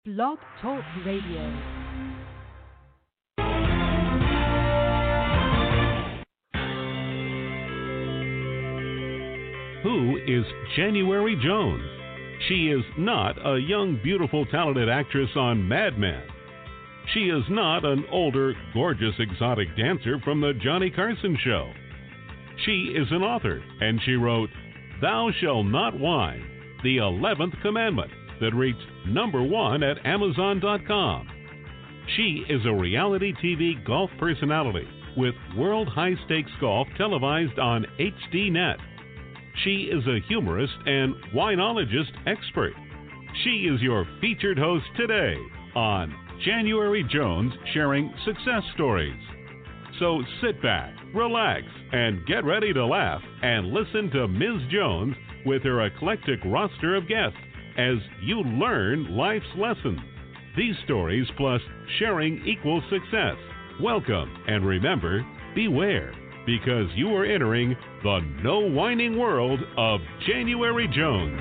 Blog Talk Radio. Who is January Jones? She is not a young, beautiful, talented actress on Mad Men. She is not an older, gorgeous, exotic dancer from the Johnny Carson show. She is an author, and she wrote Thou Shalt Not Whine, the 11th Commandment, that reached #1 at Amazon.com. She is a reality TV golf personality with World High Stakes Golf televised on HDNet. She is a humorist and winologist expert. She is your featured host today on January Jones Sharing Success Stories. So sit back, relax, and get ready to laugh and listen to Ms. Jones with her eclectic roster of guests as you learn life's lessons. These stories plus sharing equals success. Welcome, and remember, beware, because you are entering the no whining world of January Jones.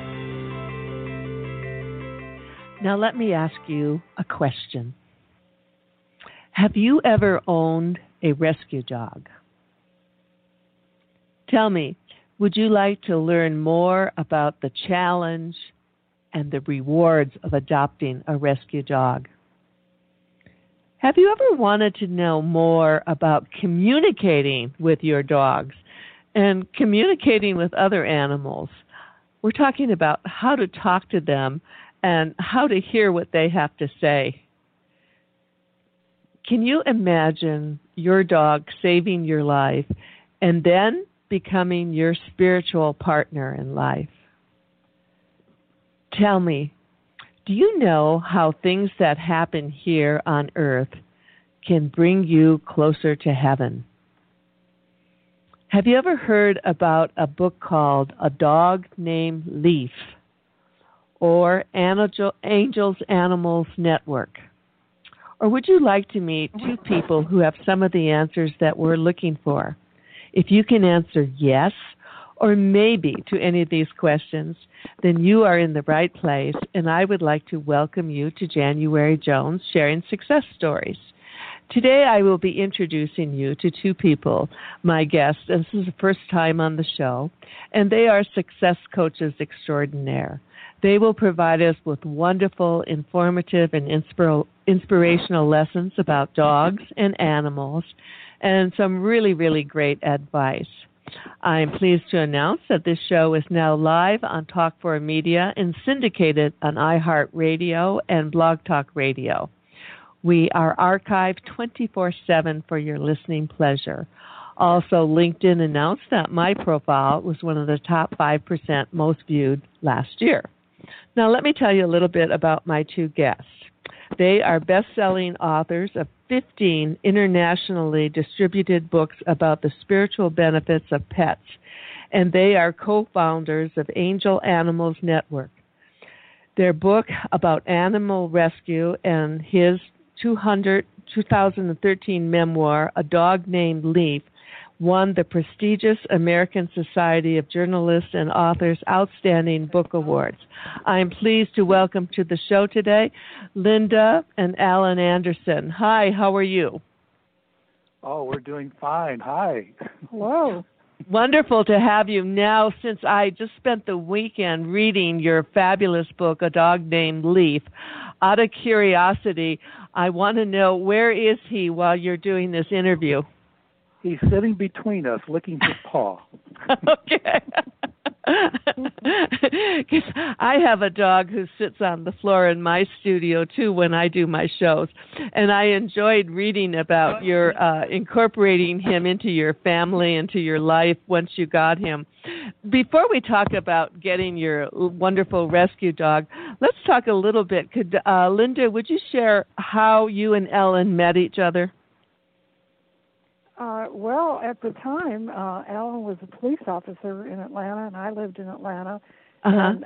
Now let me ask you a question. Have you ever owned a rescue dog? Tell me, would you like to learn more about the challenge and the rewards of adopting a rescue dog? Have you ever wanted to know more about communicating with your dogs and communicating with other animals? We're talking about how to talk to them and how to hear what they have to say. Can you imagine your dog saving your life and then becoming your spiritual partner in life? Tell me, do you know how things that happen here on earth can bring you closer to heaven? Have you ever heard about a book called A Dog Named Leaf or Angels Animals Network? Or would you like to meet two people who have some of the answers that we're looking for? If you can answer yes or maybe to any of these questions, then you are in the right place, and I would like to welcome you to January Jones Sharing Success Stories. Today I will be introducing you to two people, my guests, and this is the first time on the show, and they are success coaches extraordinaire. They will provide us with wonderful, informative, and inspirational lessons about dogs and animals, and some really, really great advice. I am pleased to announce that this show is now live on Talk4Media and syndicated on iHeartRadio and Blog Talk Radio. We are archived 24/7 for your listening pleasure. Also, LinkedIn announced that my profile was one of the top 5% most viewed last year. Now, let me tell you a little bit about my two guests. They are best-selling authors of 15 internationally distributed books about the spiritual benefits of pets, and they are co-founders of Angel Animals Network. Their book about animal rescue and his 2013 memoir, A Dog Named Leaf, won the prestigious American Society of Journalists and Authors Outstanding Book Awards. I am pleased to welcome to the show today Linda and Alan Anderson. Hi, how are you? Oh, we're doing fine. Hi. Hello. Wonderful to have you. Now, since I just spent the weekend reading your fabulous book, A Dog Named Leaf, out of curiosity, I want to know, where is he while you're doing this interview? He's sitting between us, licking his paw. Okay. Because I have a dog who sits on the floor in my studio, too, when I do my shows. And I enjoyed reading about your incorporating him into your family, into your life once you got him. Before we talk about getting your wonderful rescue dog, let's talk a little bit. Linda, would you share how you and Ellen met each other? Well, at the time, Alan was a police officer in Atlanta, and I lived in Atlanta. And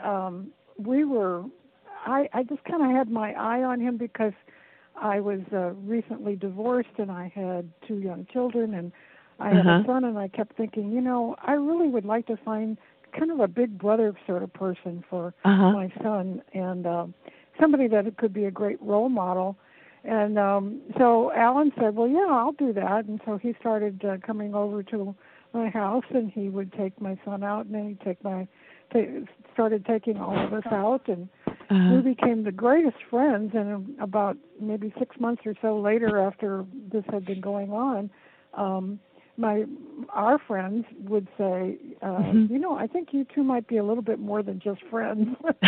I just kind of had my eye on him because I was recently divorced, and I had two young children, and I had a son, and I kept thinking, I really would like to find kind of a big brother sort of person for my son. And somebody that could be a great role model. And so Alan said, well, yeah, I'll do that. And so he started coming over to my house, and he would take my son out, and then he'd started taking all of us out, and we became the greatest friends. And about maybe 6 months or so later, after this had been going on, our friends would say, you know, I think you two might be a little bit more than just friends.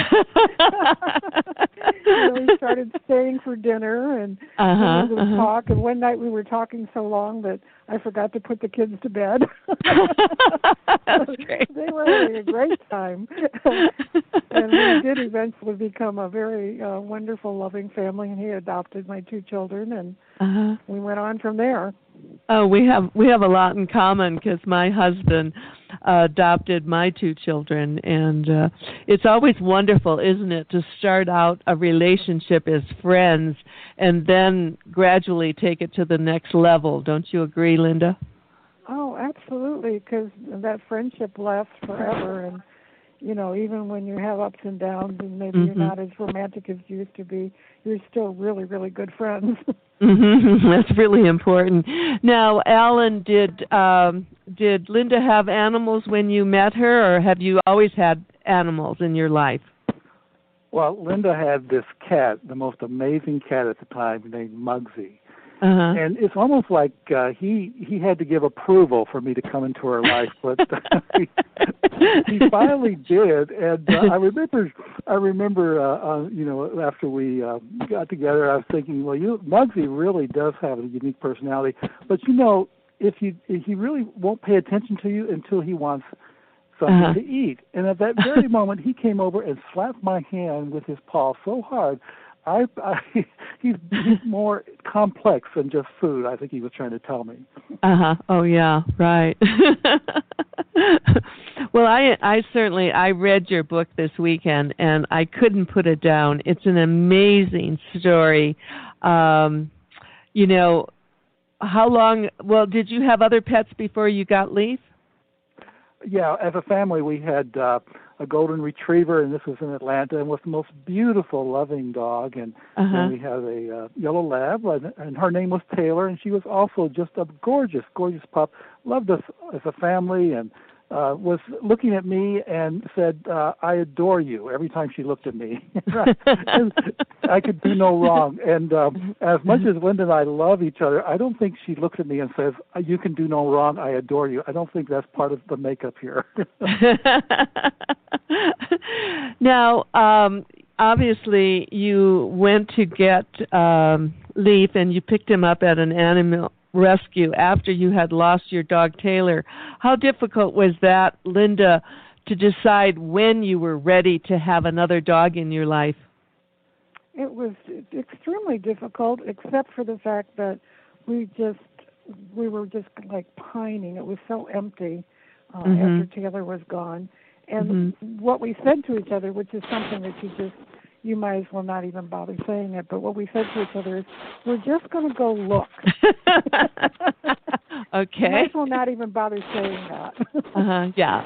We started staying for dinner, and we would talk. And one night we were talking so long that I forgot to put the kids to bed. That's great. They were having a great time. And we did eventually become a very wonderful, loving family, and he adopted my 2 children, and we went on from there. Oh, we have a lot in common because my husband adopted my 2 children, and it's always wonderful, isn't it, to start out a relationship as friends and then gradually take it to the next level. Don't you agree, Linda? Oh, absolutely, because that friendship lasts forever, and you know, even when you have ups and downs and maybe you're not as romantic as you used to be, you're still really, really good friends. That's really important. Now, Alan, did Linda have animals when you met her, or have you always had animals in your life? Well, Linda had this cat, the most amazing cat at the time, named Muggsy. And it's almost like he had to give approval for me to come into her life, but he finally did. And I remember, you know, after we got together, I was thinking, well, Muggsy really does have a unique personality, but you know, if he really won't pay attention to you until he wants something to eat. And at that very moment, he came over and slapped my hand with his paw so hard. He's more complex than just food, I think he was trying to tell me. Oh, yeah, right. Well, I read your book this weekend, and I couldn't put it down. It's an amazing story. You know, did you have other pets before you got Leaf? Yeah, as a family, we had a golden retriever, and this was in Atlanta, and was the most beautiful, loving dog. And then we had a yellow lab, and her name was Taylor, and she was also just a gorgeous, gorgeous pup. Loved us as a family, and was looking at me and said, I adore you, every time she looked at me. I could do no wrong. And as much as Linda and I love each other, I don't think she looks at me and says, you can do no wrong, I adore you. I don't think that's part of the makeup here. Now, obviously, you went to get Leaf, and you picked him up at an animal rescue after you had lost your dog Taylor. How difficult was that, Linda, to decide when you were ready to have another dog in your life? It was extremely difficult, except for the fact that we were just like pining. It was so empty after Taylor was gone. And what we said to each other, which is something that you might as well not even bother saying it, but what we said to each other is, we're just going to go look. Okay. You might as well not even bother saying that. Yeah.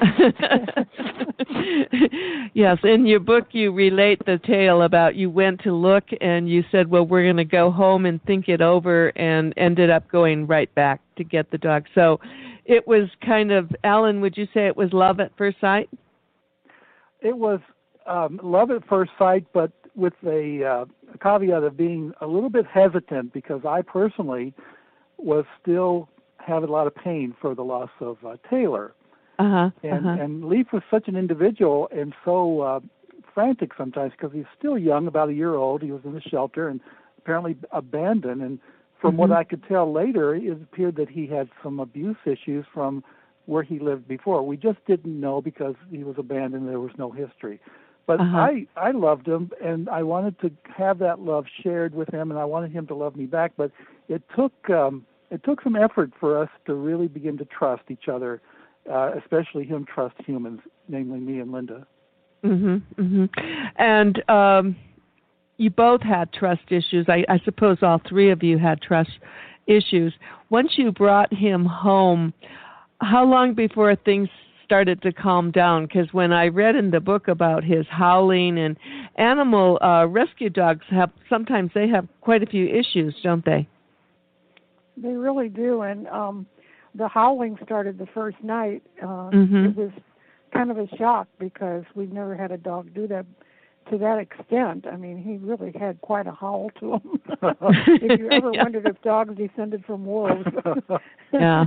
Yes, in your book you relate the tale about you went to look and you said, well, we're going to go home and think it over, and ended up going right back to get the dog. So it was kind of, Alan, would you say it was love at first sight? It was love at first sight, but with a caveat of being a little bit hesitant, because I personally was still having a lot of pain for the loss of Taylor. And Leaf was such an individual and so frantic sometimes, because he's still young, about a year old. He was in the shelter and apparently abandoned. And from what I could tell later, it appeared that he had some abuse issues from where he lived before. We just didn't know because he was abandoned. There was no history. But I loved him, and I wanted to have that love shared with him, and I wanted him to love me back. But it took some effort for us to really begin to trust each other, especially him trust humans, namely me and Linda. And you both had trust issues. I suppose all three of you had trust issues. Once you brought him home, how long before things started to calm down, because when I read in the book about his howling, and animal rescue dogs sometimes they have quite a few issues, don't they? They really do, and the howling started the first night. It was kind of a shock because we've never had a dog do that to that extent. I mean, he really had quite a howl to him. If you ever wondered if dogs descended from wolves. Yeah.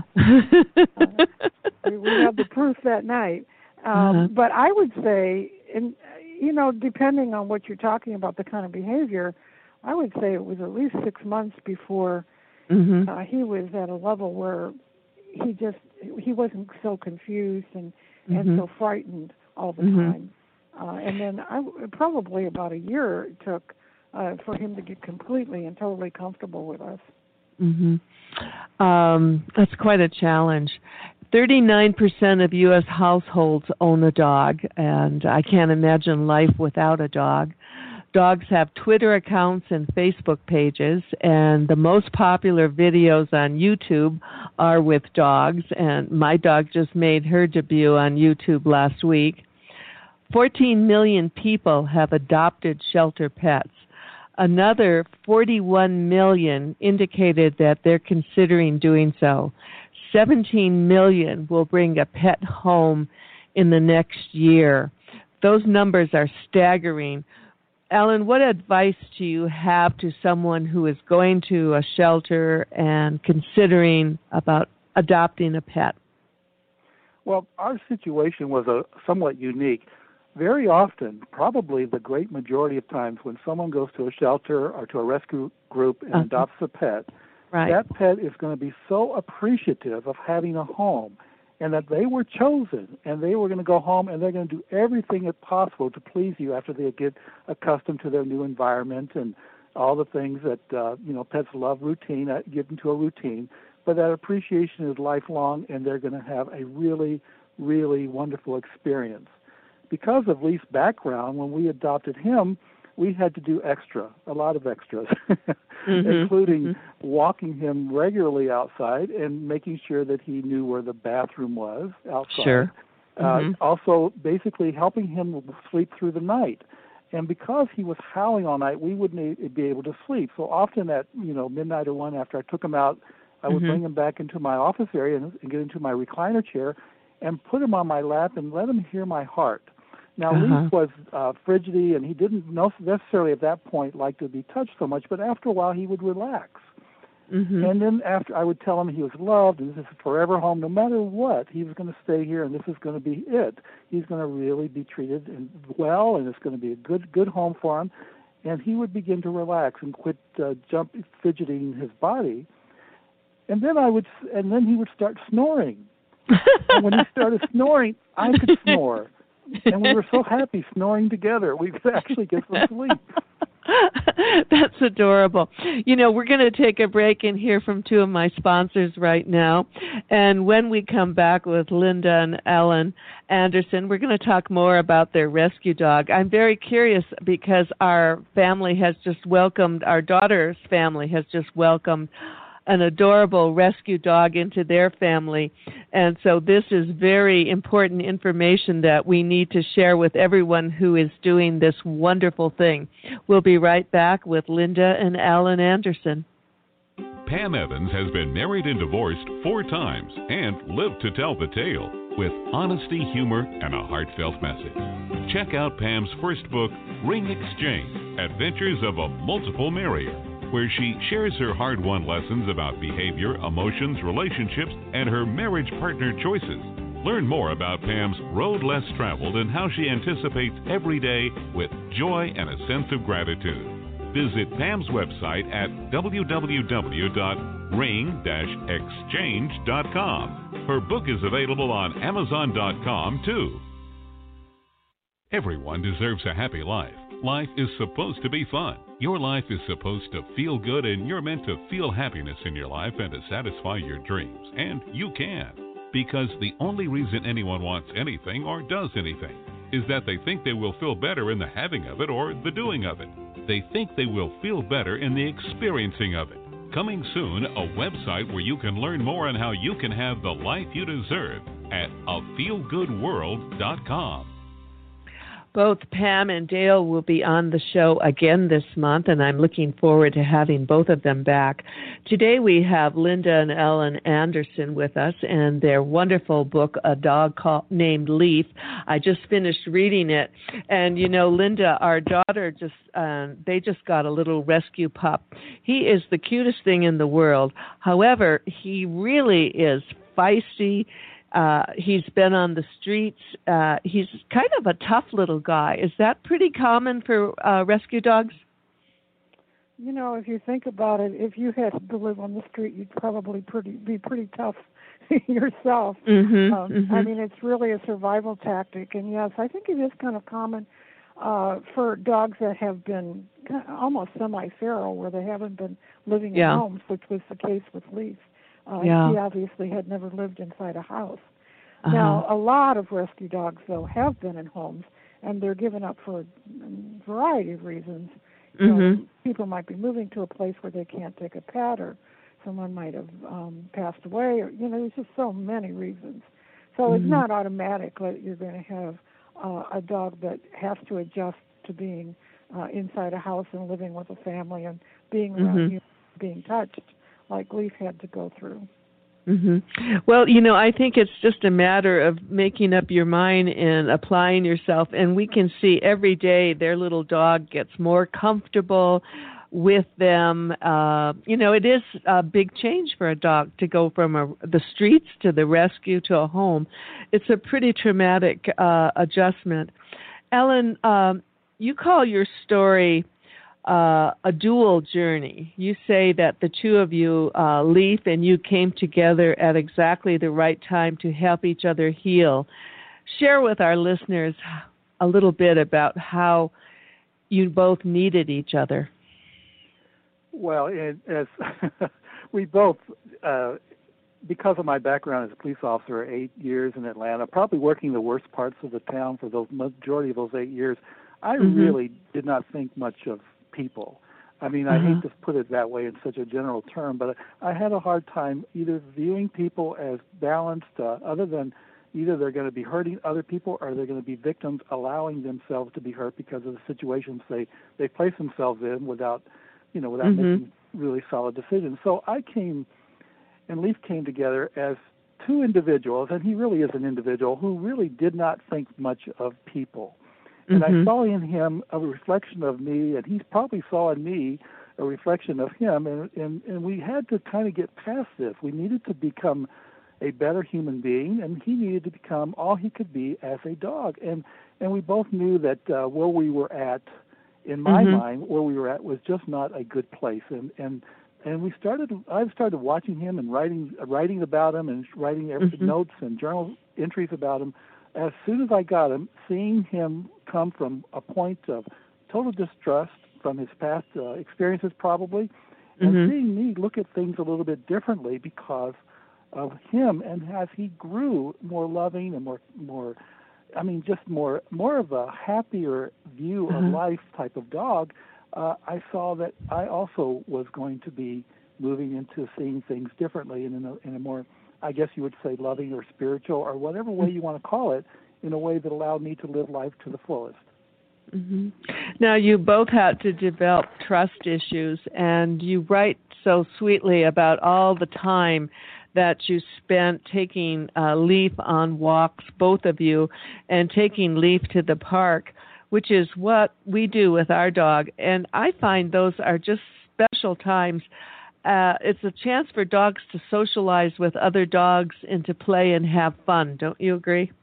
We had the proof that night. But I would say, and depending on what you're talking about, the kind of behavior, I would say it was at least 6 months before he was at a level where he wasn't so confused and so frightened all the time. And then probably about a year it took for him to get completely and totally comfortable with us. That's quite a challenge. 39% of U.S. households own a dog, and I can't imagine life without a dog. Dogs have Twitter accounts and Facebook pages, and the most popular videos on YouTube are with dogs, and my dog just made her debut on YouTube last week. 14 million people have adopted shelter pets. Another 41 million indicated that they're considering doing so. 17 million will bring a pet home in the next year. Those numbers are staggering. Alan, what advice do you have to someone who is going to a shelter and considering about adopting a pet? Well, our situation was somewhat unique. Very often, probably the great majority of times, when someone goes to a shelter or to a rescue group and adopts a pet, that pet is going to be so appreciative of having a home, and that they were chosen, and they were going to go home, and they're going to do everything possible to please you after they get accustomed to their new environment and all the things that pets love routine, get into a routine. But that appreciation is lifelong, and they're going to have a really, really wonderful experience. Because of Lee's background, when we adopted him, we had to do a lot of extras, including walking him regularly outside and making sure that he knew where the bathroom was outside. Sure. Also, basically helping him sleep through the night. And because he was howling all night, we wouldn't be able to sleep. So often at midnight or 1 after I took him out, I would bring him back into my office area and get into my recliner chair and put him on my lap and let him hear my heart. Now, Leaf was fidgety, and he didn't necessarily at that point like to be touched so much, but after a while he would relax. And then after I would tell him he was loved, and this is forever home, no matter what, he was going to stay here, and this is going to be it. He's going to really be treated well, and it's going to be a good home for him. And he would begin to relax and quit fidgeting his body. And then he would start snoring. And when he started snoring, I could snore. And we were so happy snoring together. We could actually get some sleep. That's adorable. We're going to take a break and hear from two of my sponsors right now. And when we come back with Linda and Alan Anderson, we're going to talk more about their rescue dog. I'm very curious because our daughter's family has just welcomed an adorable rescue dog into their family. And so this is very important information that we need to share with everyone who is doing this wonderful thing. We'll be right back with Linda and Alan Anderson. Pam Evans has been married and divorced 4 times and lived to tell the tale with honesty, humor, and a heartfelt message. Check out Pam's first book, Ring Exchange, Adventures of a Multiple Marrier, where she shares her hard-won lessons about behavior, emotions, relationships, and her marriage partner choices. Learn more about Pam's road less traveled and how she anticipates every day with joy and a sense of gratitude. Visit Pam's website at www.ring-exchange.com. Her book is available on Amazon.com, too. Everyone deserves a happy life. Life is supposed to be fun. Your life is supposed to feel good, and you're meant to feel happiness in your life and to satisfy your dreams. And you can. Because the only reason anyone wants anything or does anything is that they think they will feel better in the having of it or the doing of it. They think they will feel better in the experiencing of it. Coming soon, a website where you can learn more on how you can have the life you deserve at afeelgoodworld.com. Both Pam and Dale will be on the show again this month, and I'm looking forward to having both of them back. Today we have Linda and Ellen Anderson with us and their wonderful book, A Dog Named Leaf. I just finished reading it, and you know, Linda, our daughter, they just got a little rescue pup. He is the cutest thing in the world. However, he really is feisty. He's been on the streets. He's kind of a tough little guy. Is that pretty common for rescue dogs? You know, if you think about it, if you had to live on the street, you'd probably be pretty tough yourself. Mm-hmm. I mean, it's really a survival tactic. And yes, I think it is kind of common for dogs that have been almost semi-feral, where they haven't been living in homes, which was the case with Leaf. He obviously had never lived inside a house. Now, a lot of rescue dogs, though, have been in homes, and they're given up for a variety of reasons. You know, people might be moving to a place where they can't take a pet, or someone might have passed away, or, you know, there's just so many reasons. So it's not automatic that you're going to have a dog that has to adjust to being inside a house and living with a family and being around humans, being touched, like Leaf had to go through. Well, you know, I think it's just a matter of making up your mind and applying yourself. And we can see every day their little dog gets more comfortable with them. You know, it is a big change for a dog to go from the streets to the rescue to a home. It's a pretty traumatic adjustment. Ellen, you call your story a dual journey. You say that the two of you, Leaf and you, came together at exactly the right time to help each other heal. Share with our listeners a little bit about how you both needed each other. Well, as we both, because of my background as a police officer, 8 years in Atlanta, probably working the worst parts of the town for the majority of those 8 years, I really did not think much of people. I mean, I hate to put it that way in such a general term, but I had a hard time either viewing people as balanced, other than either they're going to be hurting other people or they're going to be victims, allowing themselves to be hurt because of the situations they place themselves in without making really solid decisions. So I came, and Leaf came together as two individuals, and he really is an individual who really did not think much of people. And I saw in him a reflection of me, and he probably saw in me a reflection of him, and we had to kind of get past this. We needed to become a better human being, and he needed to become all he could be as a dog. And we both knew that where we were at, in my mind, where we were at was just not a good place. And I started watching him and writing about him and writing notes and journal entries about him. As soon as I got him, seeing him come from a point of total distrust from his past experiences probably, and seeing me look at things a little bit differently because of him, and as he grew more loving and more of a happier view of life type of dog, I saw that I also was going to be moving into seeing things differently and in a more, I guess you would say, loving or spiritual or whatever way you want to call it, in a way that allowed me to live life to the fullest. Now, you both had to develop trust issues, and you write so sweetly about all the time that you spent taking Leaf on walks, both of you, and taking Leaf to the park, which is what we do with our dog. And I find those are just special times. It's a chance for dogs to socialize with other dogs and to play and have fun. Don't you agree?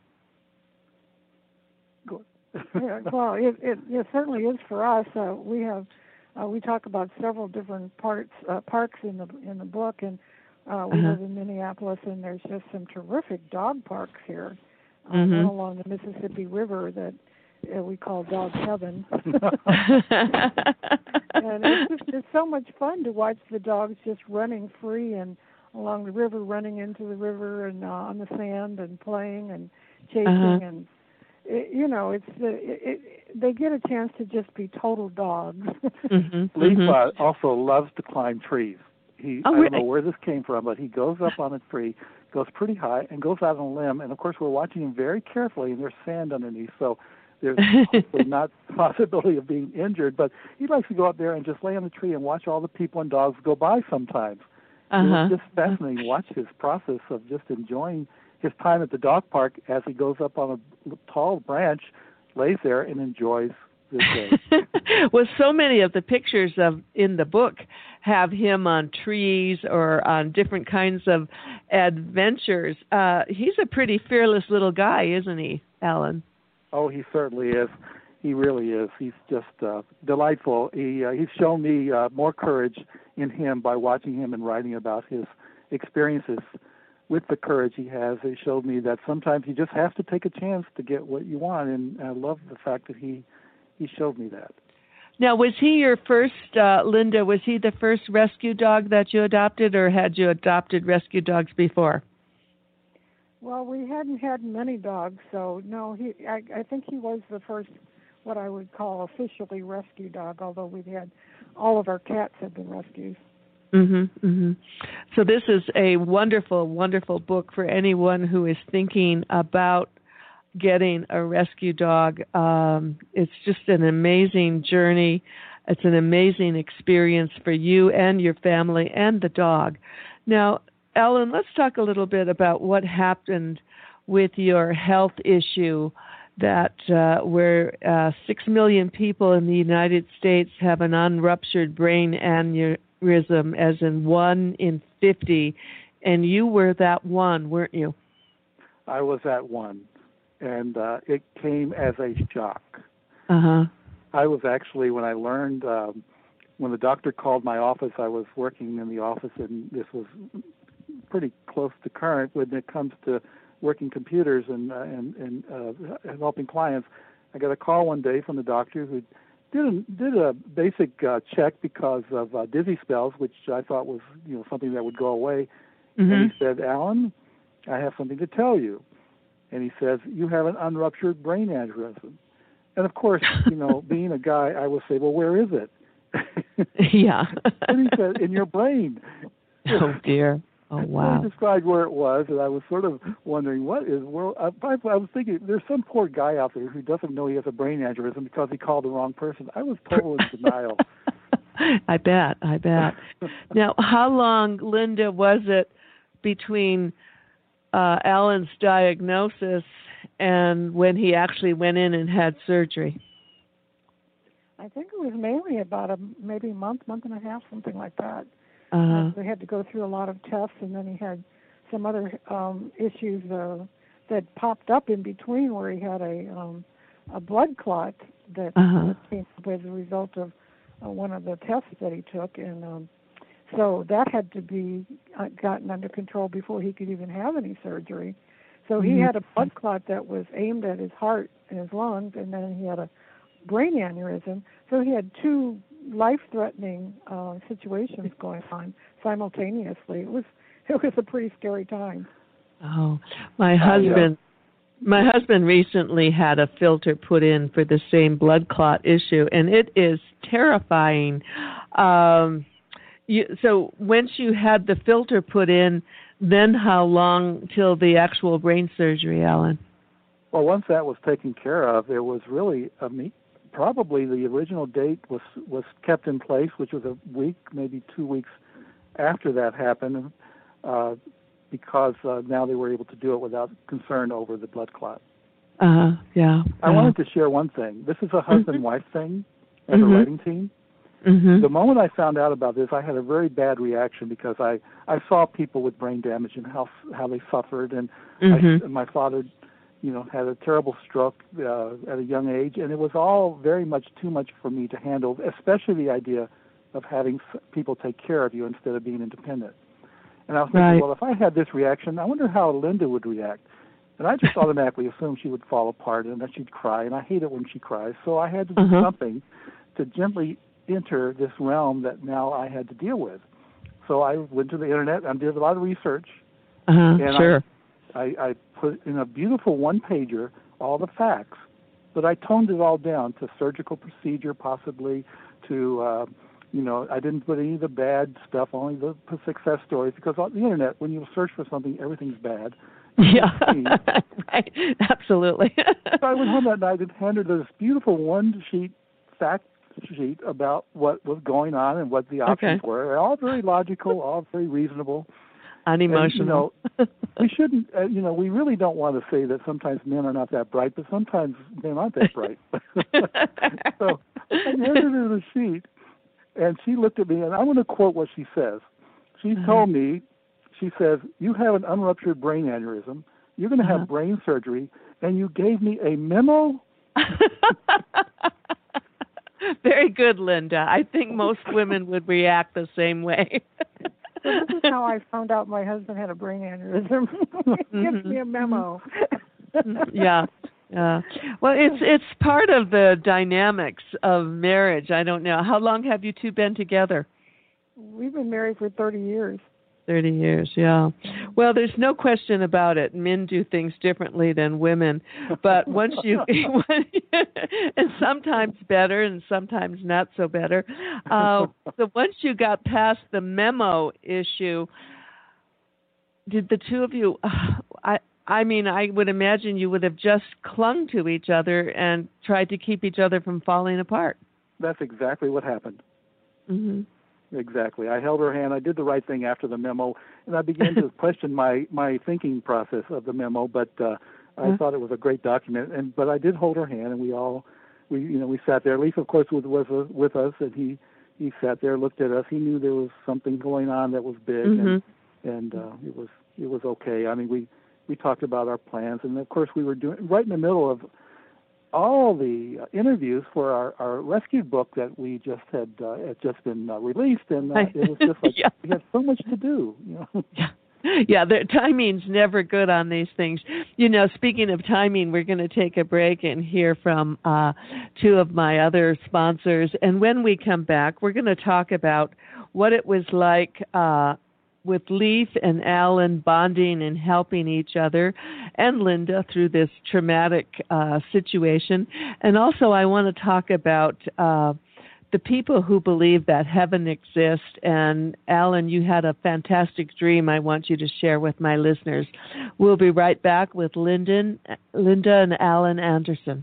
Yeah, well, it certainly is for us. We talk about several different parks in the book, and we live in Minneapolis, and there's just some terrific dog parks here, one along the Mississippi River that we call Dog Heaven. And it's so much fun to watch the dogs just running free and along the river, running into the river and on the sand and playing and chasing and they get a chance to just be total dogs. Leaf also loves to climb trees. I don't know where this came from, but he goes up on a tree, goes pretty high and goes out on a limb. And, of course, we're watching him very carefully, and there's sand underneath, so there's hopefully not the possibility of being injured. But he likes to go up there and just lay on the tree and watch all the people and dogs go by sometimes. It was just fascinating to watch his process of just enjoying his time at the dog park as he goes up on a tall branch, lays there, and enjoys this day. Well, so many of the pictures in the book have him on trees or on different kinds of adventures. He's a pretty fearless little guy, isn't he, Alan? Oh, he certainly is. He really is. He's just delightful. He's shown me more courage in him by watching him and writing about his experiences with the courage he has. It showed me that sometimes you just have to take a chance to get what you want, and I love the fact that he showed me that. Now, was he your first, Linda, was he the first rescue dog that you adopted, or had you adopted rescue dogs before? Well, we hadn't had many dogs, so no, I think he was the first, what I would call officially rescue dog, although we'd had, all of our cats had been rescues. So this is a wonderful, wonderful book for anyone who is thinking about getting a rescue dog. It's just an amazing journey. It's an amazing experience for you and your family and the dog. Now, Alan, let's talk a little bit about what happened with your health issue that where 6 million people in the United States have an unruptured brain aneurysm, as in 1 in 50, and you were that one, weren't you? I was that one, and it came as a shock. I was actually, when I learned, when the doctor called my office, I was working in the office, and this was pretty close to current when it comes to working computers and helping clients. I got a call one day from the doctor who did a basic check because of dizzy spells, which I thought was something that would go away. And he said, "Alan, I have something to tell you." And he says, "You have an unruptured brain aneurysm." And of course, being a guy, I would say, "Well, where is it?" Yeah. And he said, "In your brain." Oh dear. Oh, wow. He described where it was, and I was sort of wondering, what is world? I was thinking, there's some poor guy out there who doesn't know he has a brain aneurysm because he called the wrong person. I was total in denial. I bet. Now, how long, Linda, was it between Alan's diagnosis and when he actually went in and had surgery? I think it was mainly about maybe a month and a half, something like that. We had to go through a lot of tests, and then he had some other issues that popped up in between, where he had a blood clot that came up as a result of one of the tests that he took, and so that had to be gotten under control before he could even have any surgery. So he had a blood clot that was aimed at his heart and his lungs, and then he had a brain aneurysm. So he had two life-threatening situations going on simultaneously. It was a pretty scary time. Oh, my husband recently had a filter put in for the same blood clot issue, and it is terrifying. So once you had the filter put in, then how long till the actual brain surgery, Alan? Well, once that was taken care of, there was really probably the original date was kept in place, which was a week, maybe 2 weeks after that happened, because now they were able to do it without concern over the blood clot. Yeah. I wanted to share one thing. This is a husband-wife thing as a writing team. The moment I found out about this, I had a very bad reaction because I saw people with brain damage and how they suffered, and my father had a terrible stroke at a young age, and it was all very much too much for me to handle, especially the idea of having people take care of you instead of being independent. And I was thinking, well, if I had this reaction, I wonder how Linda would react. And I just automatically assumed she would fall apart and that she'd cry, and I hate it when she cries. So I had to do something to gently enter this realm that now I had to deal with. So I went to the internet and did a lot of research. And I put in a beautiful one-pager all the facts, but I toned it all down to surgical procedure, possibly to I didn't put any of the bad stuff, only the success stories, because on the internet, when you search for something, everything's bad. Yeah, right. Absolutely. So I went home that night and handed her this beautiful one-sheet fact sheet about what was going on and what the options were. All very logical, all very reasonable. Unemotional. And, we shouldn't, we really don't want to say that sometimes men are not that bright, but sometimes men aren't that bright. So I handed her the sheet, and she looked at me, and I'm going to quote what she says. She told me, she says, "You have an unruptured brain aneurysm. You're going to have brain surgery, and you gave me a memo." Very good, Linda. I think most women would react the same way. So this is how I found out my husband had a brain aneurysm. He gives me a memo. Yeah. Well, it's part of the dynamics of marriage. I don't know. How long have you two been together? We've been married for 30 years. 30 years, yeah. Well, there's no question about it. Men do things differently than women. But once you, and sometimes better and sometimes not so better. So once you got past the memo issue, did the two of you, I mean, I would imagine you would have just clung to each other and tried to keep each other from falling apart. That's exactly what happened. Mm-hmm. Exactly. I held her hand. I did the right thing after the memo, and I began to question my thinking process of the memo. But I thought it was a great document. But I did hold her hand, and we sat there. Leif, of course, was with us, and he sat there, looked at us. He knew there was something going on that was big, and it was okay. I mean, we talked about our plans, and of course, we were doing right in the middle of all the interviews for our rescue book that we just had been released, and it was just like we had so much to do. Yeah, the timing's never good on these things. Speaking of timing, we're going to take a break and hear from two of my other sponsors, and when we come back, we're going to talk about what it was like with Leif and Alan bonding and helping each other, and Linda through this traumatic situation. And also I want to talk about the people who believe that heaven exists. And Alan, you had a fantastic dream I want you to share with my listeners. We'll be right back with Linda and Alan Anderson.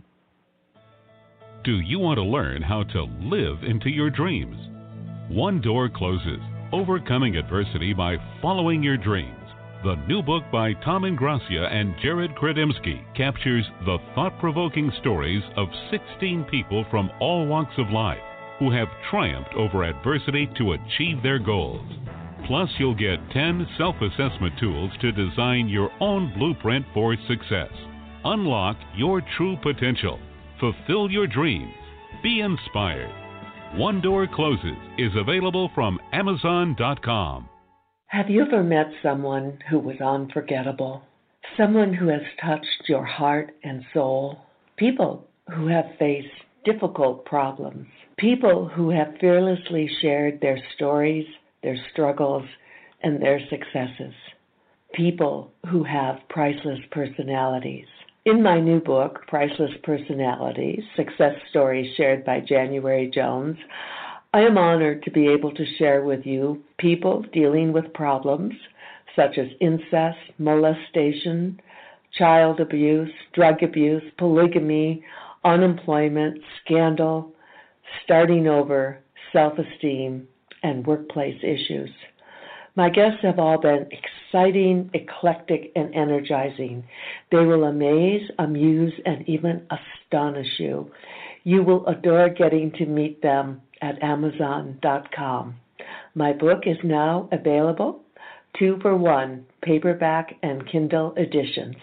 Do you want to learn how to live into your dreams? One Door Closes: Overcoming Adversity by Following Your Dreams. The new book by Tom Ingracia and Jared Kredemski captures the thought-provoking stories of 16 people from all walks of life who have triumphed over adversity to achieve their goals. Plus, you'll get 10 self-assessment tools to design your own blueprint for success. Unlock your true potential. Fulfill your dreams. Be inspired. One Door Closes is available from Amazon.com. Have you ever met someone who was unforgettable? Someone who has touched your heart and soul? People who have faced difficult problems. People who have fearlessly shared their stories, their struggles, and their successes. People who have priceless personalities. In my new book, Priceless Personalities, Success Stories Shared by January Jones, I am honored to be able to share with you people dealing with problems such as incest, molestation, child abuse, drug abuse, polygamy, unemployment, scandal, starting over, self-esteem, and workplace issues. My guests have all been exciting, eclectic, and energizing. They will amaze, amuse, and even astonish you. You will adore getting to meet them at Amazon.com. My book is now available, 2 for 1, paperback and Kindle editions.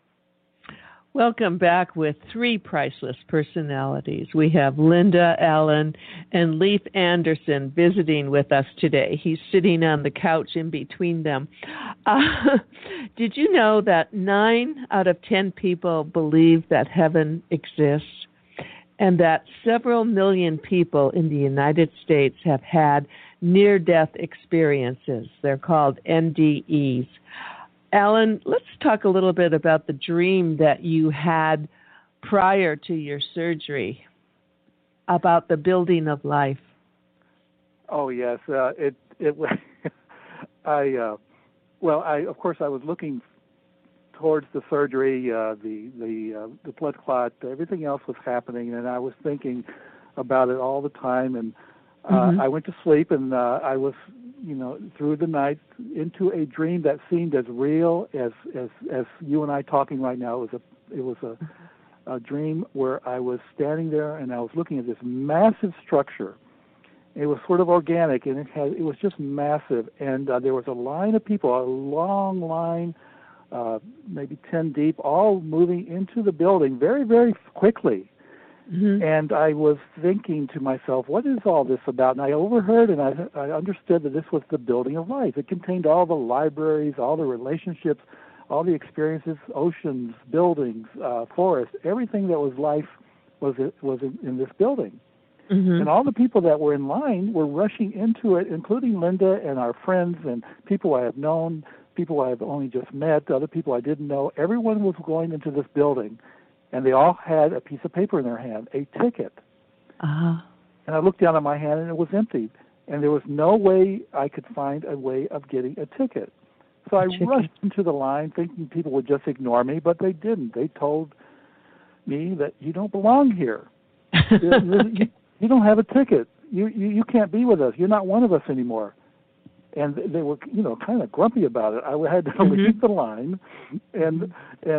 Welcome back with 3 priceless personalities. We have Linda, Alan, and Leif Anderson visiting with us today. He's sitting on the couch in between them. Did you know that 9 out of 10 people believe that heaven exists, and that several million people in the United States have had near-death experiences? They're called NDEs. Alan, let's talk a little bit about the dream that you had prior to your surgery about the building of life. Oh yes, it was. I of course I was looking towards the surgery, the blood clot, everything else was happening, and I was thinking about it all the time. And I went to sleep, and I was, through the night into a dream that seemed as real as you and I talking right now. It was a dream where I was standing there and I was looking at this massive structure. It was sort of organic, and it was just massive. And there was a line of people, a long line, maybe 10 deep, all moving into the building very, very quickly. Mm-hmm. And I was thinking to myself, what is all this about? And I overheard and I understood that this was the building of life. It contained all the libraries, all the relationships, all the experiences, oceans, buildings, forests, everything that was life was in this building. Mm-hmm. And all the people that were in line were rushing into it, including Linda and our friends and people I have known, people I have only just met, other people I didn't know. Everyone was going into this building, and they all had a piece of paper in their hand, a ticket. Uh-huh. And I looked down at my hand, and it was empty. And there was no way I could find a way of getting a ticket. So I rushed into the line thinking people would just ignore me, but they didn't. They told me that you don't belong here. You don't have a ticket. You can't be with us. You're not one of us anymore. And they were, kind of grumpy about it. I had to leave the line, and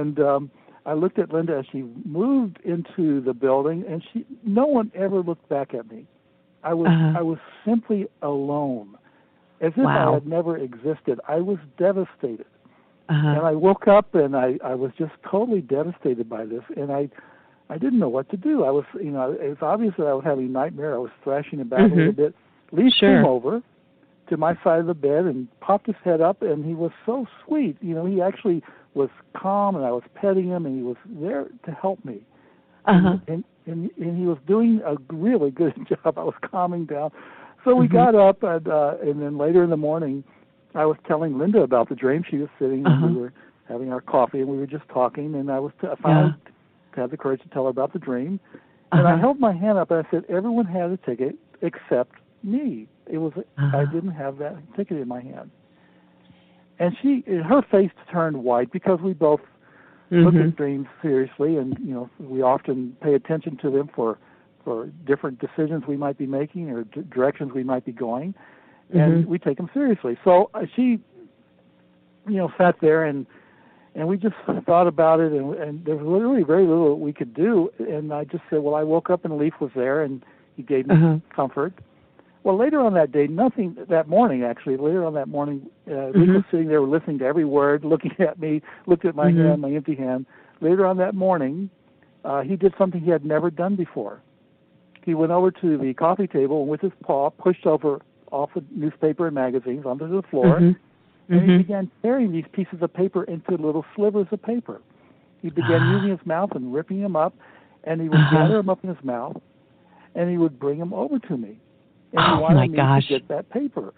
I looked at Linda as she moved into the building, and no one ever looked back at me. I was simply alone, as if I had never existed. I was devastated, and I woke up and I was just totally devastated by this, and I didn't know what to do. I was, it was obvious that I was having a nightmare. I was thrashing about a little bit. Lee came over to my side of the bed and popped his head up, and he was so sweet. He actually was calm, and I was petting him, and he was there to help me. And he was doing a really good job. I was calming down. So we got up, and then later in the morning, I was telling Linda about the dream. She was sitting, and we were having our coffee, and we were just talking, and I finally had the courage to tell her about the dream. And I held my hand up, and I said, everyone had a ticket except me. It was I didn't have that ticket in my hand. And her face turned white because we both look at dreams seriously, and we often pay attention to them for different decisions we might be making or directions we might be going, and we take them seriously. So she, sat there and we just thought about it, and there was literally very little we could do. And I just said, well, I woke up and Leif was there, and he gave me comfort. Well, later on that day, later on that morning, Leif was sitting there listening to every word, looking at me, looked at my hand, my empty hand. Later on that morning, he did something he had never done before. He went over to the coffee table and with his paw pushed off the newspaper and magazines onto the floor, and he began tearing these pieces of paper into little slivers of paper. He began using his mouth and ripping them up, and he would gather them up in his mouth, and he would bring them over to me. And he wanted me to get that paper.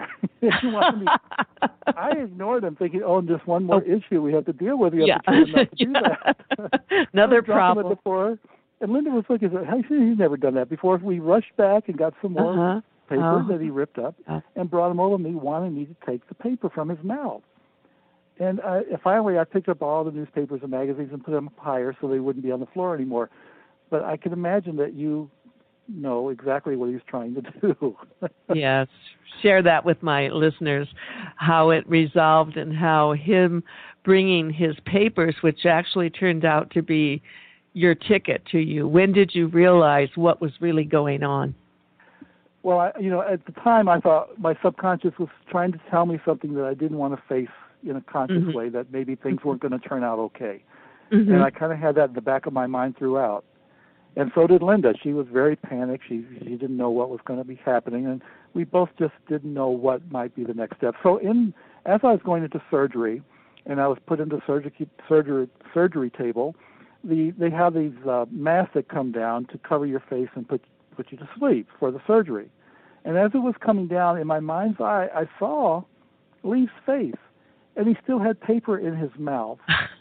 I ignored him, thinking, just one more issue we have to deal with. We have to try not to do that. Another problem. Him at the floor. And Linda was looking at he's never done that before. We rushed back and got some more paper that he ripped up and brought him over to me, wanting me to take the paper from his mouth. And finally, I picked up all the newspapers and magazines and put them up higher so they wouldn't be on the floor anymore. But I can imagine that you know exactly what he was trying to do. Yes. Share that with my listeners, how it resolved and how him bringing his papers, which actually turned out to be your ticket to you. When did you realize what was really going on? Well, at the time I thought my subconscious was trying to tell me something that I didn't want to face in a conscious way, that maybe things weren't going to turn out okay. And I kind of had that in the back of my mind throughout. And so did Linda. She was very panicked. She didn't know what was going to be happening, and we both just didn't know what might be the next step. So as I was going into surgery, and I was put into surgery table, they have these masks that come down to cover your face and put you to sleep for the surgery. And as it was coming down, in my mind's eye, I saw Leif's face, and he still had paper in his mouth.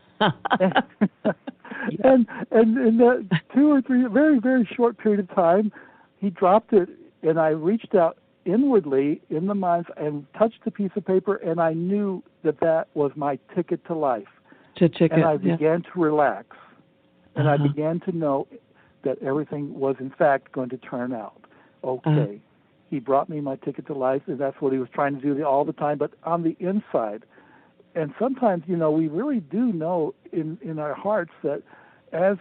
And in that 2 or 3, very, very short period of time, he dropped it, and I reached out inwardly in the mind and touched the piece of paper, and I knew that was my ticket to life. And I began to relax, and I began to know that everything was, in fact, going to turn out okay. He brought me my ticket to life, and that's what he was trying to do all the time, but on the inside. And sometimes, we really do know in our hearts that as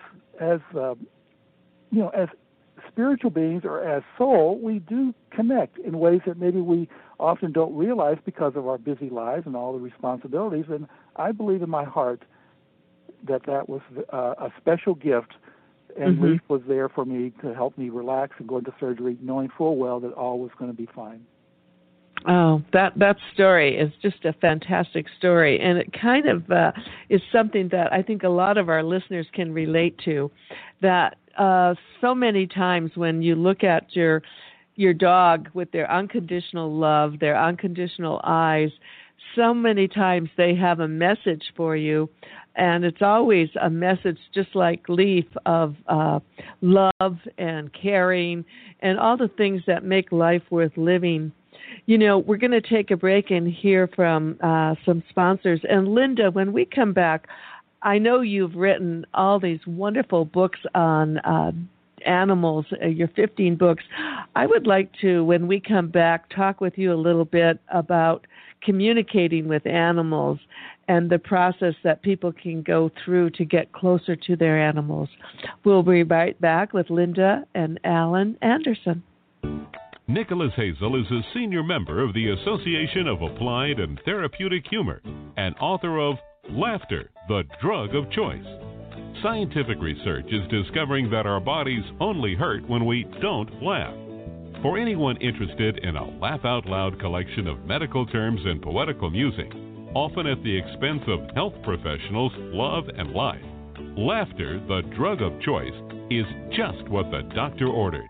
spiritual beings or as soul, we do connect in ways that maybe we often don't realize because of our busy lives and all the responsibilities. And I believe in my heart that was a special gift, and Leaf was there for me to help me relax and go into surgery, knowing full well that all was going to be fine. Oh, that story is just a fantastic story, and it kind of is something that I think a lot of our listeners can relate to, that so many times when you look at your dog with their unconditional love, their unconditional eyes, so many times they have a message for you, and it's always a message just like Leaf of love and caring and all the things that make life worth living. We're going to take a break and hear from some sponsors. And Linda, when we come back, I know you've written all these wonderful books on animals, your 15 books. I would like to, when we come back, talk with you a little bit about communicating with animals and the process that people can go through to get closer to their animals. We'll be right back with Linda and Alan Anderson. Nicholas Hazel is a senior member of the Association of Applied and Therapeutic Humor and author of Laughter, the Drug of Choice. Scientific research is discovering that our bodies only hurt when we don't laugh. For anyone interested in a laugh-out-loud collection of medical terms and poetical music, often at the expense of health professionals' love and life, Laughter, the Drug of Choice, is just what the doctor ordered.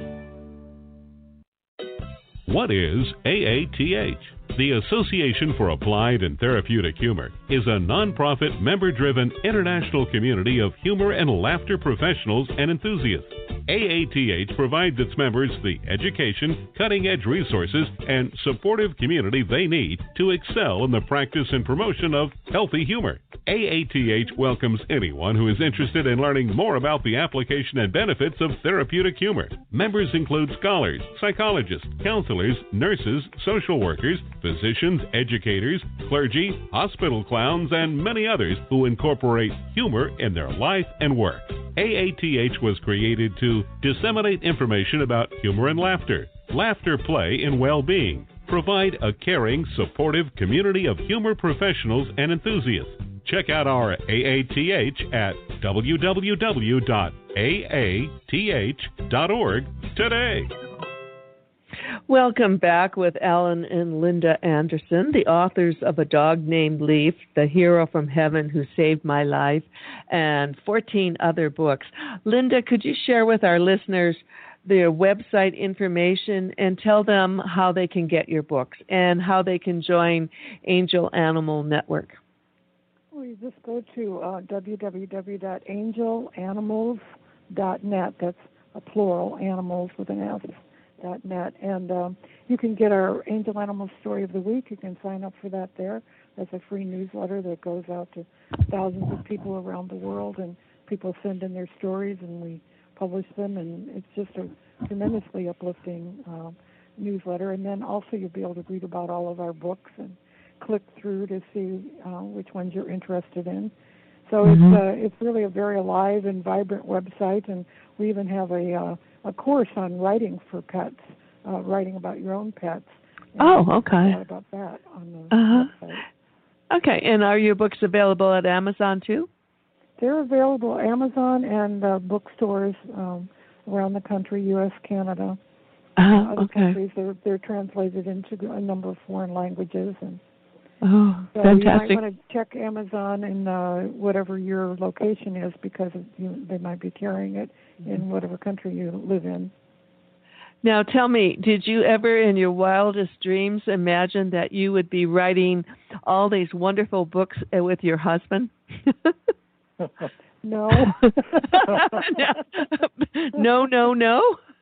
What is AATH? The Association for Applied and Therapeutic Humor is a nonprofit, member-driven international community of humor and laughter professionals and enthusiasts. AATH provides its members the education, cutting-edge resources, and supportive community they need to excel in the practice and promotion of healthy humor. AATH welcomes anyone who is interested in learning more about the application and benefits of therapeutic humor. Members include scholars, psychologists, counselors, nurses, social workers, physicians, educators, clergy, hospital clowns, and many others who incorporate humor in their life and work. AATH was created to disseminate information about humor and laughter, play, and well-being, provide a caring, supportive community of humor professionals and enthusiasts. Check out our AATH at www.aath.org today. Welcome back with Alan and Linda Anderson, the authors of A Dog Named Leaf, The Hero from Heaven Who Saved My Life, and 14 other books. Linda, could you share with our listeners their website information and tell them how they can get your books and how they can join Angel Animal Network? Well, you just go to www.angelanimals.net. That's a plural, animals with an S. .net, and you can get our Angel Animal Story of the Week. You can sign up for that there. That's a free newsletter that goes out to thousands of people around the world, and people send in their stories, and we publish them, and it's just a tremendously uplifting newsletter. And then also you'll be able to read about all of our books and click through to see which ones you're interested in. So it's really a very alive and vibrant website, and we even have a course on writing for pets, writing about your own pets. Oh, okay. A lot about that on the website. Okay, and are your books available at Amazon too? They're available at Amazon and bookstores around the country, U.S., Canada, other countries. They're translated into a number of foreign languages. And so fantastic. you might want to check Amazon in whatever your location is, because they might be carrying it in whatever country you live in. Now tell me, did you ever in your wildest dreams imagine that you would be writing all these wonderful books with your husband? No. No.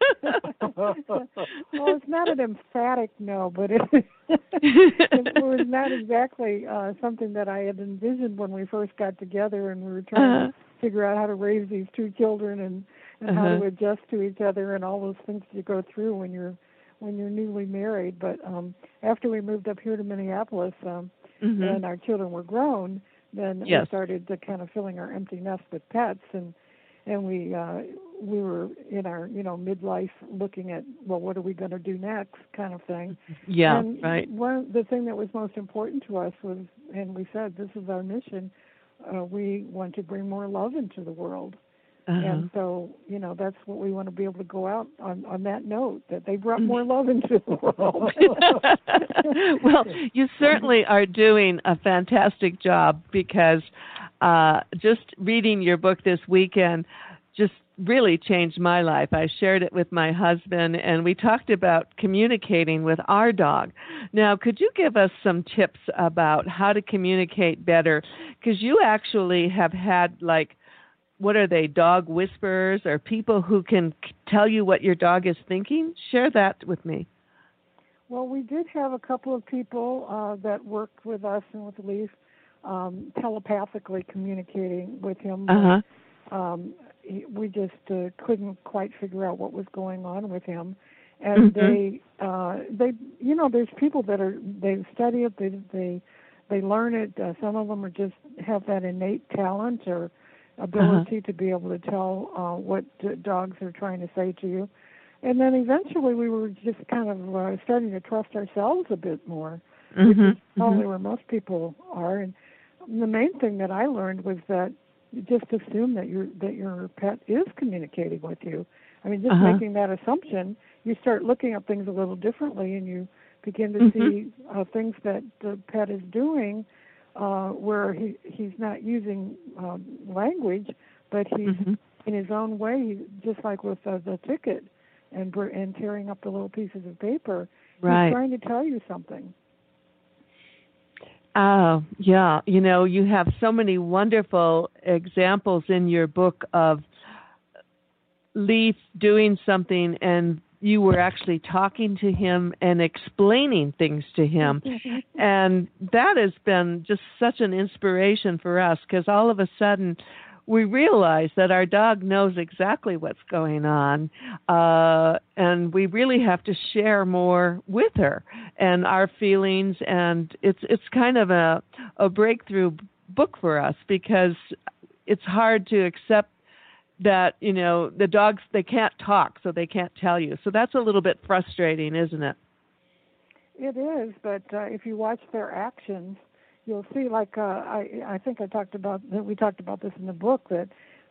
Well, it's not an emphatic no, but it was not exactly something that I had envisioned when we first got together and we were trying to figure out how to raise these two children and how to adjust to each other and all those things you go through when you're newly married. But after we moved up here to Minneapolis and our children were grown, then we started to kind of filling our empty nest with pets, and we were in our midlife looking at, well, what are we going to do next kind of thing. Yeah, and right. The thing that was most important to us was, and we said this is our mission, we want to bring more love into the world. And so, that's what we want to be able to go out on that note, that they brought more love into the world. Well, you certainly are doing a fantastic job, because just reading your book this weekend just really changed my life. I shared it with my husband, and we talked about communicating with our dog. Now, could you give us some tips about how to communicate better? Because you actually have had, what are they, dog whisperers, or people who can tell you what your dog is thinking? Share that with me. Well, we did have a couple of people that worked with us and with Leaf, telepathically communicating with him. We just couldn't quite figure out what was going on with him. And they there's people that they study it, they learn it. Some of them just have that innate talent or ability to be able to tell what dogs are trying to say to you. And then eventually we were just kind of starting to trust ourselves a bit more, which is probably where most people are. And the main thing that I learned was that you just assume that your pet is communicating with you. I mean, just making that assumption, you start looking at things a little differently, and you begin to see things that the pet is doing where he's not using language, but he's in his own way, just like with the ticket and tearing up the little pieces of paper. Right. He's trying to tell you something. Yeah. You have so many wonderful examples in your book of Leaf doing something and you were actually talking to him and explaining things to him. And that has been just such an inspiration for us, because all of a sudden we realize that our dog knows exactly what's going on, and we really have to share more with her and our feelings. And it's kind of a breakthrough book for us, because it's hard to accept that, the dogs, they can't talk, so they can't tell you. So that's a little bit frustrating, isn't it? It is, but if you watch their actions, you'll see, I think we talked about this in the book, that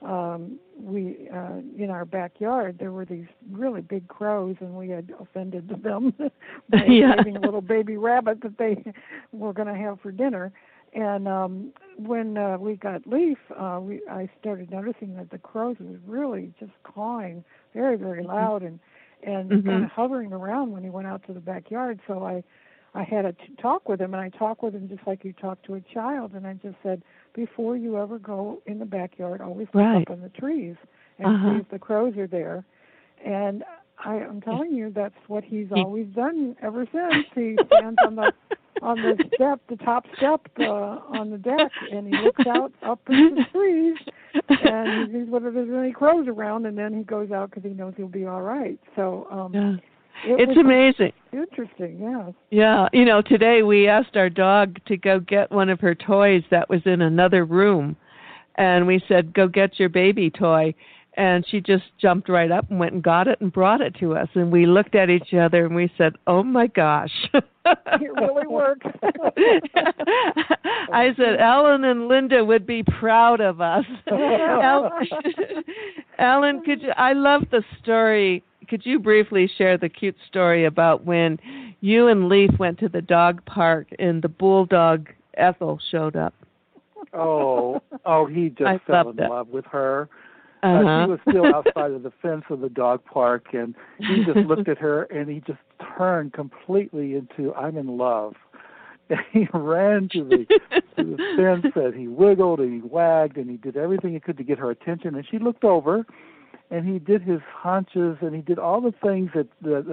we in our backyard there were these really big crows, and we had offended them by having a little baby rabbit that they were going to have for dinner. And when we got Leaf, I started noticing that the crows was really just cawing very, very loud and kind of hovering around when he went out to the backyard. So I had a talk with him, and I talked with him just like you talk to a child. And I just said, before you ever go in the backyard, always look up in the trees and see if the crows are there. And I'm telling you, that's what he's always done ever since. He stands on the top step on the deck, and he looks out up into the trees, and he sees whether there's any crows around, and then he goes out because he knows he'll be all right. So it's amazing. Interesting, yeah. Yeah, today we asked our dog to go get one of her toys that was in another room, and we said, go get your baby toy. And she just jumped right up and went and got it and brought it to us. And we looked at each other and we said, oh, my gosh. It really worked. I said, Ellen and Linda would be proud of us. Ellen, I love the story. Could you briefly share the cute story about when you and Leaf went to the dog park and the bulldog Ethel showed up? Oh, he just fell in love with her. She was still outside of the fence of the dog park, and he just looked at her, and he just turned completely into, I'm in love. And he ran to the fence, and he wiggled, and he wagged, and he did everything he could to get her attention. And she looked over, and he did his haunches, and he did all the things that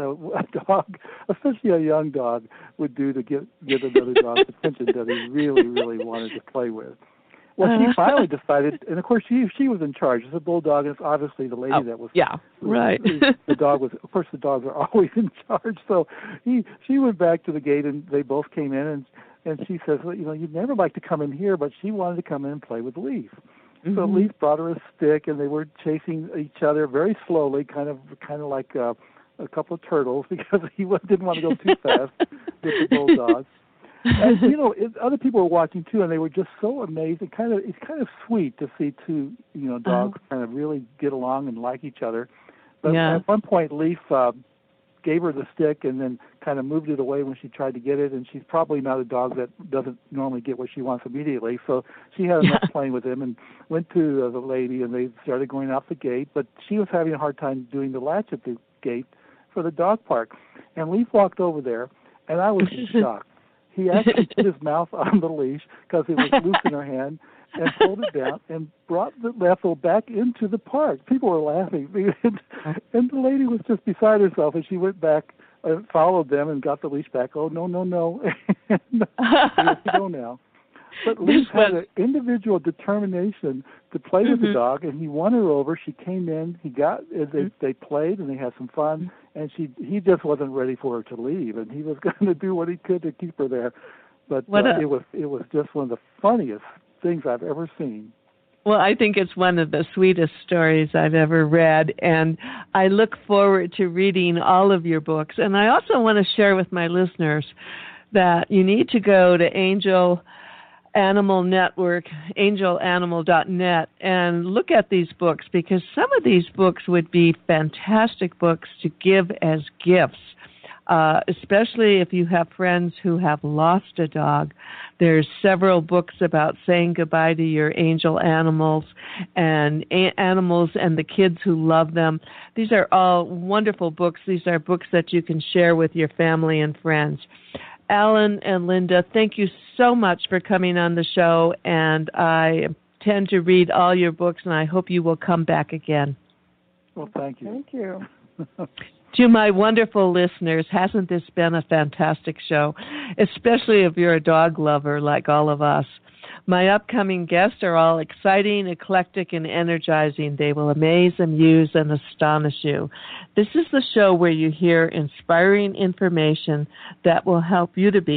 a dog, especially a young dog, would do to get another dog's attention that he really, really wanted to play with. Well, she finally decided, and of course she was in charge. It's a bulldog, and it's obviously the lady that was. Yeah, right. The dog was, of course, the dogs are always in charge. So she went back to the gate, and they both came in, and she says, well, you'd never like to come in here, but she wanted to come in and play with Leaf. Mm-hmm. So Leaf brought her a stick, and they were chasing each other very slowly, kind of like a couple of turtles, because he didn't want to go too fast with the bulldog. And other people were watching too, and they were just so amazed. It's kind of sweet to see two dogs kind of really get along and like each other. But at one point, Leaf gave her the stick and then kind of moved it away when she tried to get it. And she's probably not a dog that doesn't normally get what she wants immediately. So she had enough playing with him and went to the lady, and they started going out the gate. But she was having a hard time doing the latch at the gate for the dog park. And Leaf walked over there, and I was shocked. He actually put his mouth on the leash because it was loose in her hand and pulled it down and brought the Leffel back into the park. People were laughing. And the lady was just beside herself, and she went back and followed them and got the leash back. Oh, no. And we have to go now. But Leaf had an individual determination to play with the dog, and he won her over. She came in. They played, and they had some fun. And he just wasn't ready for her to leave, and he was going to do what he could to keep her there. But it was just one of the funniest things I've ever seen. Well, I think it's one of the sweetest stories I've ever read, and I look forward to reading all of your books. And I also want to share with my listeners that you need to go to Angel Animal Network, angelanimal.net, and look at these books, because some of these books would be fantastic books to give as gifts, especially if you have friends who have lost a dog. There's several books about saying goodbye to your angel animals and animals and the kids who love them. These are all wonderful books. These are books that you can share with your family and friends. Alan and Linda, thank you so much for coming on the show, and I intend to read all your books, and I hope you will come back again. Well, thank you. Thank you. To my wonderful listeners, hasn't this been a fantastic show, especially if you're a dog lover like all of us? My upcoming guests are all exciting, eclectic, and energizing. They will amaze, amuse, and astonish you. This is the show where you hear inspiring information that will help you to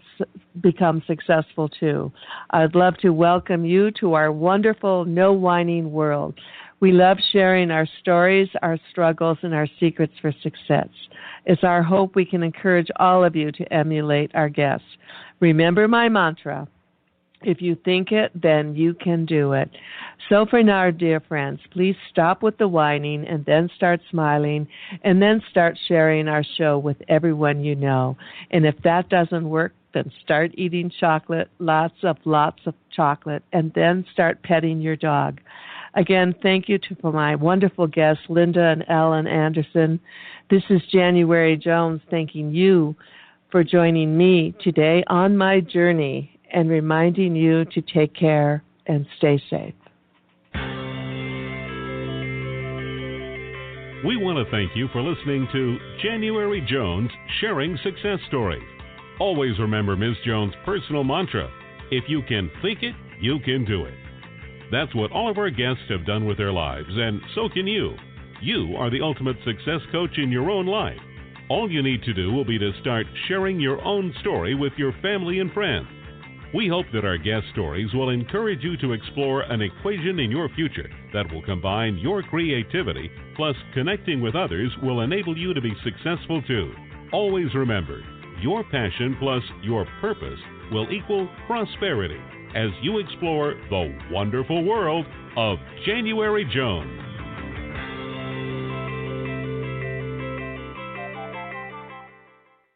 become successful too. I'd love to welcome you to our wonderful No Whining world. We love sharing our stories, our struggles, and our secrets for success. It's our hope we can encourage all of you to emulate our guests. Remember my mantra: if you think it, then you can do it. So for now, dear friends, please stop with the whining and then start smiling, and then start sharing our show with everyone you know. And if that doesn't work, then start eating chocolate, lots of chocolate, and then start petting your dog. Again, thank you for my wonderful guests, Linda and Alan Anderson. This is January Jones thanking you for joining me today on my journey and reminding you to take care and stay safe. We want to thank you for listening to January Jones Sharing Success Stories. Always remember Ms. Jones' personal mantra: if you can think it, you can do it. That's what all of our guests have done with their lives, and so can you. You are the ultimate success coach in your own life. All you need to do will be to start sharing your own story with your family and friends. We hope that our guest stories will encourage you to explore an equation in your future that will combine your creativity plus connecting with others will enable you to be successful too. Always remember, your passion plus your purpose will equal prosperity as you explore the wonderful world of January Jones.